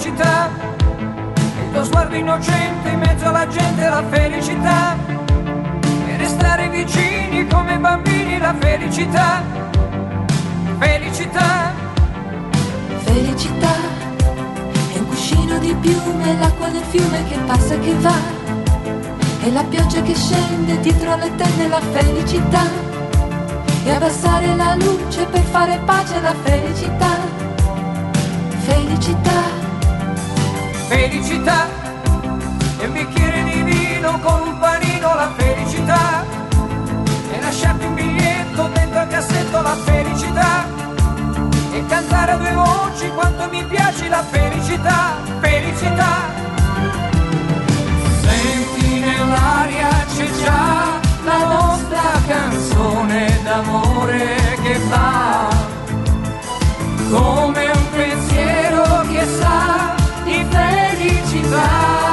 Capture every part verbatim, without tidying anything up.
felicità, il tuo sguardo innocente in mezzo alla gente, la felicità, e restare vicini come bambini, la felicità, felicità. Felicità è un cuscino di piume, l'acqua del fiume che passa e che va, e la pioggia che scende dietro le tende, la felicità, e abbassare la luce per fare pace, la felicità, felicità. Felicità è un bicchiere di vino con un panino, la felicità, e lasciarti un biglietto dentro al cassetto, la felicità, e cantare a due voci quanto mi piace, la felicità, felicità. Senti nell'aria c'è già la nostra canzone d'amore che va come un pensiero che sa di felicità.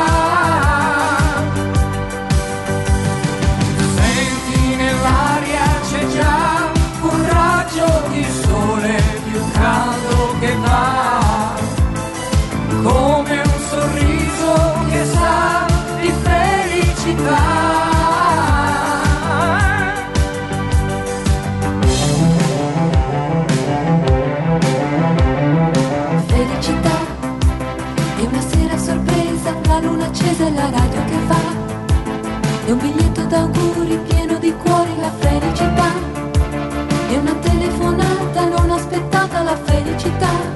Senti nell'aria c'è già un raggio di sole più caldo che va come un sorriso che sa di felicità. La luna accesa e la radio che va, e un biglietto d'auguri pieno di cuori, la felicità, e una telefonata non aspettata, la felicità.